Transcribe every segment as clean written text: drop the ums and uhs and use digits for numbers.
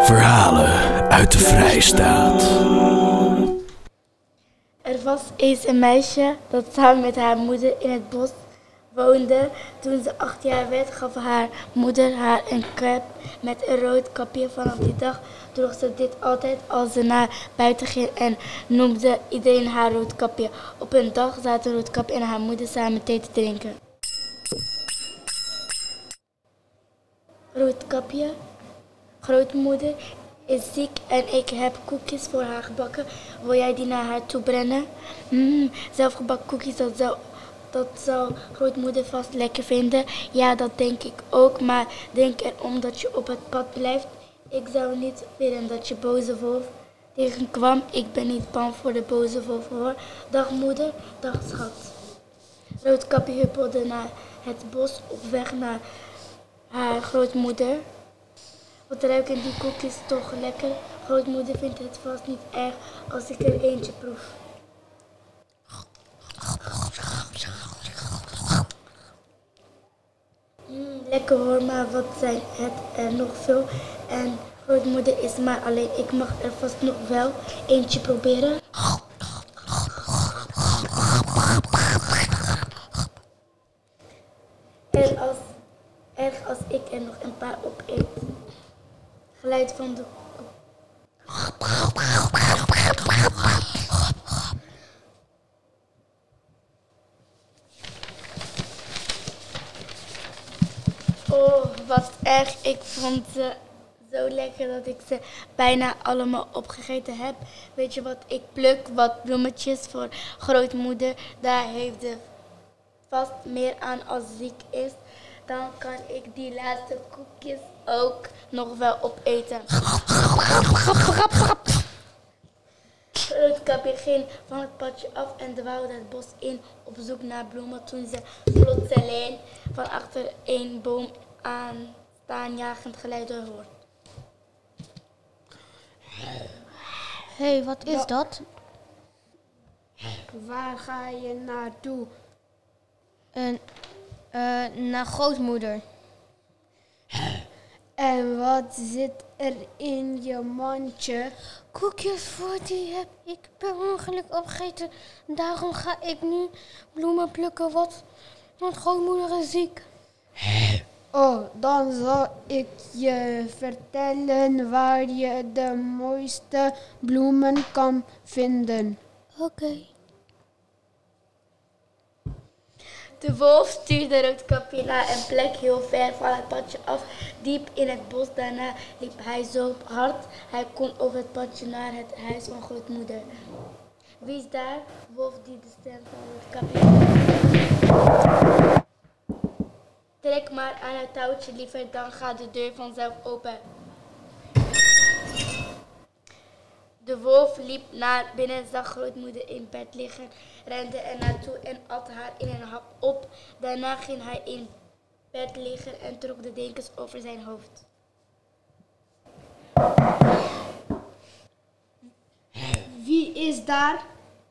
Verhalen uit de Vrijstaat. Er was eens een meisje dat samen met haar moeder in het bos woonde. Toen ze 8 jaar werd, gaf haar moeder haar een cap met een rood kapje. Vanaf die dag droeg ze dit altijd als ze naar buiten ging en noemde iedereen haar roodkapje. Op een dag zaten Roodkapje en haar moeder samen thee te drinken. Roodkapje, grootmoeder is ziek en ik heb koekjes voor haar gebakken. Wil jij die naar haar toe brengen? Zelfgebakken koekjes, dat zou grootmoeder vast lekker vinden. Ja, dat denk ik ook, maar denk erom dat je op het pad blijft. Ik zou niet willen dat je boze wolf tegenkwam. Ik ben niet bang voor de boze wolf hoor. Dag moeder, dag schat. Roodkapje huppelde naar het bos op weg naar haar grootmoeder. Wat ruiken die koekjes toch lekker? Grootmoeder vindt het vast niet erg als ik er eentje proef. Lekker hoor, maar wat zijn het er nog veel. En grootmoeder is maar alleen. Ik mag er vast nog wel eentje proberen. Erg als ik er nog een paar opeet. Geluid van de koek. Oh, wat erg. Ik vond ze zo lekker dat ik ze bijna allemaal opgegeten heb. Weet je wat, ik pluk wat bloemetjes voor grootmoeder. Daar heeft ze vast meer aan als ziek is. Dan kan ik die laatste koekjes ook nog wel opeten. Roodkapje ging van het padje af en dwaalde het bos in op zoek naar bloemen toen ze plotseling van achter een boom aan staanjagend geluid hoort. Hé, wat is dat? Waar ga je naartoe? Naar grootmoeder. En wat zit er in je mandje? Koekjes voor die heb ik per ongeluk opgegeten. Daarom ga ik nu bloemen plukken, want grootmoeder is ziek. Oh, dan zal ik je vertellen waar je de mooiste bloemen kan vinden. Oké. De wolf stuurde Roodkapje naar een plek heel ver van het padje af, diep in het bos. Daarna liep hij zo hard hij kon over het padje naar het huis van grootmoeder. Wie is daar? Wolf die de stem van Roodkapje. Trek maar aan het touwtje liever, dan gaat de deur vanzelf open. De wolf liep naar binnen, zag grootmoeder in bed liggen, rende er naartoe en at haar in een hap op. Daarna ging hij in bed liggen en trok de dekens over zijn hoofd. Wie is daar?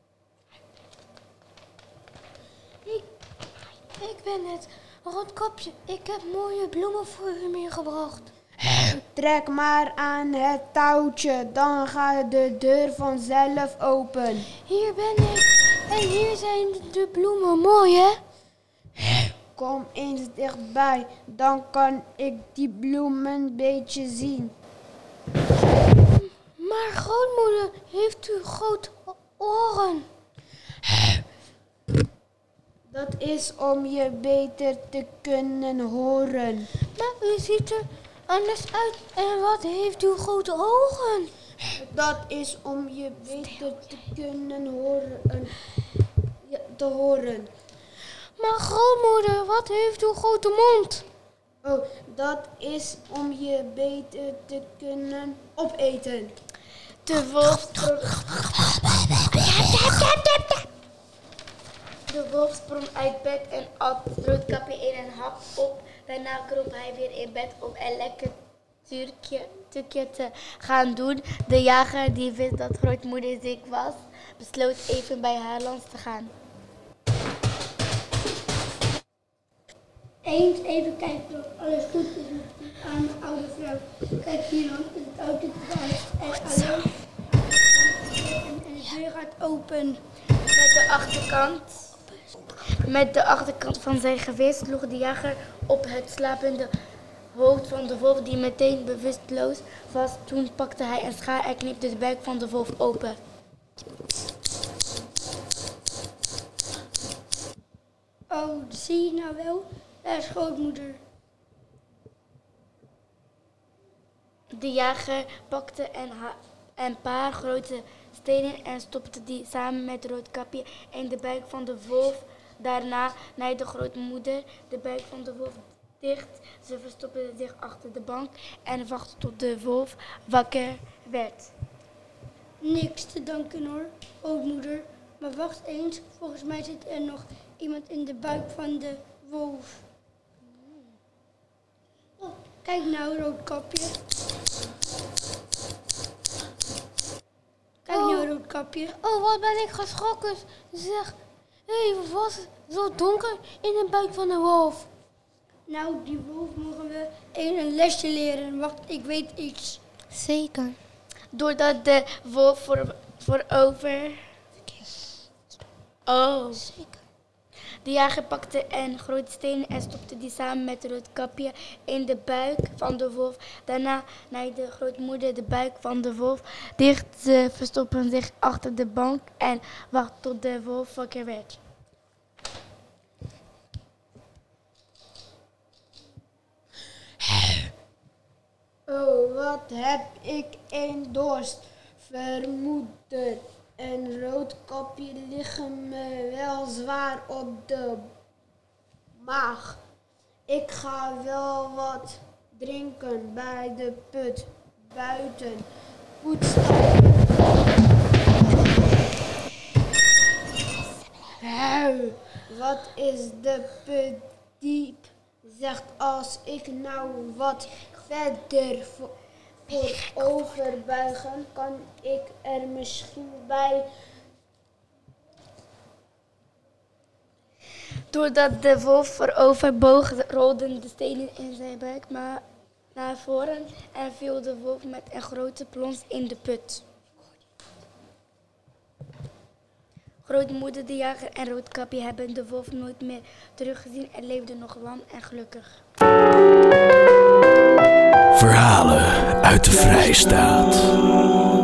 Ik ben het. Roodkapje, ik heb mooie bloemen voor u meegebracht. Trek maar aan het touwtje, dan gaat de deur vanzelf open. Hier ben ik. En hier zijn de bloemen. Mooi, hè? Kom eens dichtbij, dan kan ik die bloemen een beetje zien. Maar grootmoeder, heeft u grote oren? Dat is om je beter te kunnen horen. Maar u ziet er anders uit. En wat heeft u grote ogen? Dat is om je beter te kunnen horen. Maar grootmoeder, wat heeft u grote mond? Oh, dat is om je beter te kunnen opeten. De wolf sprong uit bed en at Roodkapje in een hap op. Daarna kroop hij weer in bed om een lekker tukje te gaan doen. De jager, die wist dat grootmoeder ziek was, besloot even bij haar langs te gaan. Eens even kijken of alles goed is met aan de mevrouw, kijk hier dan, is het auto erbij. En alleen. En de deur gaat open. Met de achterkant van zijn geweer sloeg de jager op het slapende hoofd van de wolf, die meteen bewusteloos was. Toen pakte hij een schaar en knipte de buik van de wolf open. Oh, zie je nou wel? Daar is grootmoeder. De jager pakte een paar grote stenen en stopte die samen met Roodkapje in de buik van de wolf. Daarna naaide grootmoeder de buik van de wolf dicht. Ze verstopte zich achter de bank en wachtte tot de wolf wakker werd. Niks te danken hoor, grootmoeder. Maar wacht eens, volgens mij zit er nog iemand in de buik van de wolf. Oh, kijk nou, Roodkapje. Kijk nou, Roodkapje. Oh, wat ben ik geschrokken. Zeg, hé, wat was het zo donker in de buik van de wolf? Nou, die wolf mogen we een lesje leren. Wacht, ik weet iets. Zeker. Doordat de wolf voorover... Oh. Zeker. De jager pakte een grote steen en stopte die samen met Roodkapje in de buik van de wolf. Daarna naaide grootmoeder de buik van de wolf dicht. Ze verstopten zich achter de bank en wachtte tot de wolf wakker werd. Oh, wat heb ik een dorst. Vermoeder en Roodkapje liggen me wel zwaar op de maag. Ik ga wel wat drinken bij de put buiten. Poetstijden. Wat is de put diep? Zegt als ik nou wat verder voorover buigen, kan ik er misschien bij. Doordat de wolf voorover boog, rolden de stenen in zijn buik maar naar voren en viel de wolf met een grote plons in de put. Grootmoeder, de jager en Roodkapje hebben de wolf nooit meer teruggezien en leefden nog lang en gelukkig. Verhalen uit de Vrijstaat.